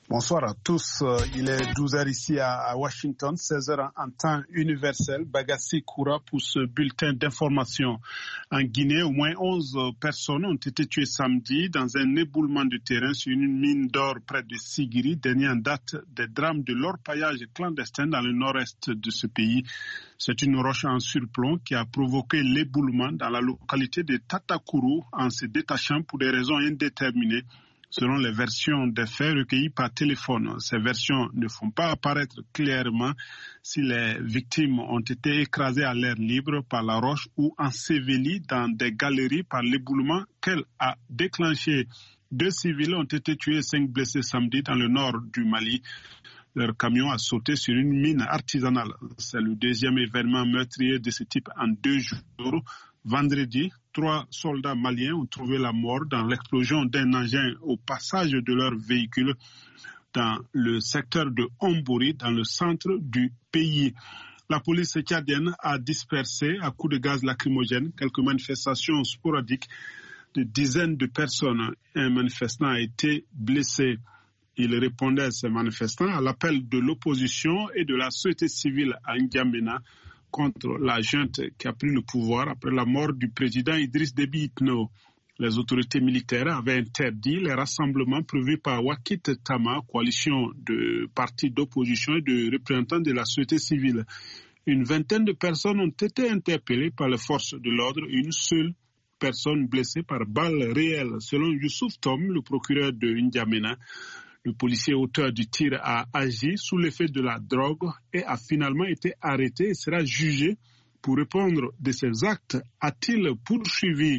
Bonsoir à tous. Il est 12h ici à Washington, 16h en temps universel. Bagassi Koura pour ce bulletin d'information. En Guinée, au moins 11 personnes ont été tuées samedi dans un éboulement de terrain sur une mine d'or près de Sigiri, dernier en date des drames de l'orpaillage clandestin dans le nord-est de ce pays. C'est une roche en surplomb qui a provoqué l'éboulement dans la localité de Tatakourou en se détachant pour des raisons indéterminées. Selon les versions des faits recueillies par téléphone, ces versions ne font pas apparaître clairement si les victimes ont été écrasées à l'air libre par la roche ou ensevelies dans des galeries par l'éboulement qu'elle a déclenché. 2 civils ont été tués et 5 blessés samedi dans le nord du Mali. Leur camion a sauté sur une mine artisanale. C'est le deuxième événement meurtrier de ce type en 2 jours. Vendredi, 3 soldats maliens ont trouvé la mort dans l'explosion d'un engin au passage de leur véhicule dans le secteur de Ombouri, dans le centre du pays. La police tchadienne a dispersé à coups de gaz lacrymogène quelques manifestations sporadiques de dizaines de personnes. Un manifestant a été blessé. Il répondait à ces manifestants à l'appel de l'opposition et de la société civile à N'Djamena contre la junte qui a pris le pouvoir après la mort du président Idriss Déby Itno. Les autorités militaires avaient interdit les rassemblements prévus par Wakit Tama, coalition de partis d'opposition et de représentants de la société civile. Une vingtaine de personnes ont été interpellées par les forces de l'ordre et une seule personne blessée par balle réelle. Selon Youssouf Tom, le procureur de N'Djamena, le policier auteur du tir a agi sous l'effet de la drogue et a finalement été arrêté et sera jugé pour répondre de ses actes. A-t-il poursuivi?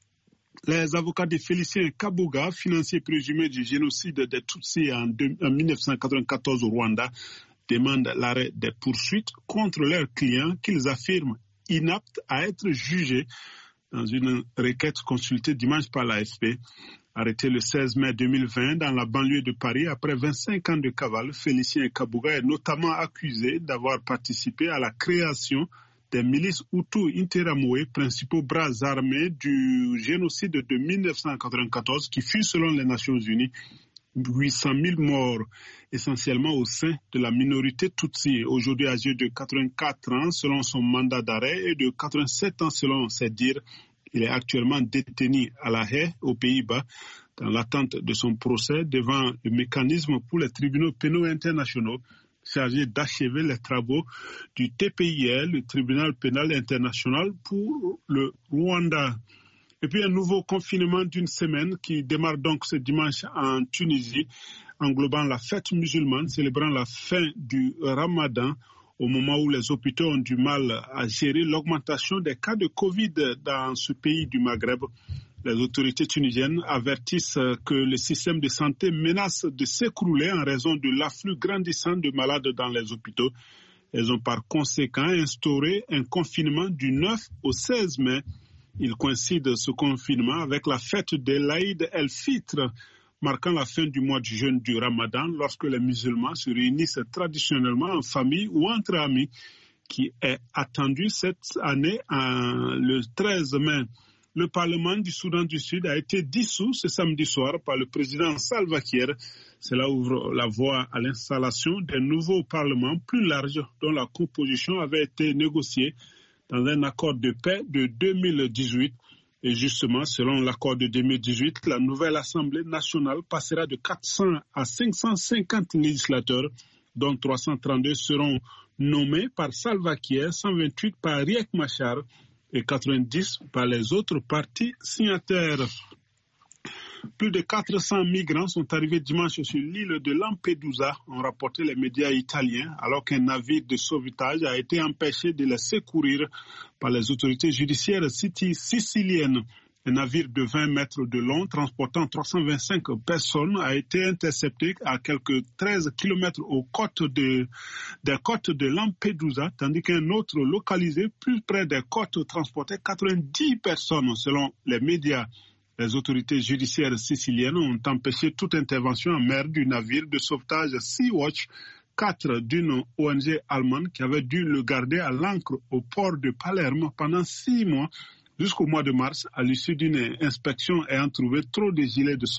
Les avocats de Félicien Kabuga, financier présumé du génocide des Tutsis en 1994 au Rwanda, demandent l'arrêt des poursuites contre leurs clients qu'ils affirment inaptes à être jugés dans une requête consultée dimanche par l'AFP. Arrêté le 16 mai 2020 dans la banlieue de Paris après 25 ans de cavale, Félicien Kabuga est notamment accusé d'avoir participé à la création des milices Hutu Interahamwe, principaux bras armés du génocide de 1994 qui fut, selon les Nations Unies, 800 000 morts, essentiellement au sein de la minorité Tutsi. Aujourd'hui âgé de 84 ans selon son mandat d'arrêt et de 87 ans selon ses dires. Il est actuellement détenu à La Haye, aux Pays-Bas, dans l'attente de son procès devant le mécanisme pour les tribunaux pénaux internationaux chargé d'achever les travaux du TPIL, le tribunal pénal international pour le Rwanda. Et puis un nouveau confinement d'une semaine qui démarre donc ce dimanche en Tunisie, englobant la fête musulmane, célébrant la fin du Ramadan, au moment où les hôpitaux ont du mal à gérer l'augmentation des cas de Covid dans ce pays du Maghreb. Les autorités tunisiennes avertissent que le système de santé menace de s'écrouler en raison de l'afflux grandissant de malades dans les hôpitaux. Elles ont par conséquent instauré un confinement du 9 au 16 mai. Il coïncide ce confinement avec la fête de l'Aïd el-Fitr, marquant la fin du mois de jeûne du Ramadan, lorsque les musulmans se réunissent traditionnellement en famille ou entre amis, qui est attendu cette année le 13 mai. Le Parlement du Soudan du Sud a été dissous ce samedi soir par le président Salva Kiir. Cela ouvre la voie à l'installation d'un nouveau Parlement plus large dont la composition avait été négociée dans un accord de paix de 2018. Et justement, selon l'accord de 2018, la nouvelle Assemblée nationale passera de 400 à 550 législateurs, dont 332 seront nommés par Salva Kiir, 128 par Riek Machar et 90 par les autres partis signataires. Plus de 400 migrants sont arrivés dimanche sur l'île de Lampedusa, ont rapporté les médias italiens, alors qu'un navire de sauvetage a été empêché de les secourir par les autorités judiciaires siciliennes. Un navire de 20 mètres de long, transportant 325 personnes, a été intercepté à quelques 13 kilomètres des côtes de Lampedusa, tandis qu'un autre localisé plus près des côtes transportait 90 personnes, selon les médias. Les autorités judiciaires siciliennes ont empêché toute intervention en mer du navire de sauvetage Sea-Watch 4 d'une ONG allemande qui avait dû le garder à l'ancre au port de Palerme pendant 6 mois jusqu'au mois de mars, à l'issue d'une inspection ayant trouvé trop de gilets de sauvetage.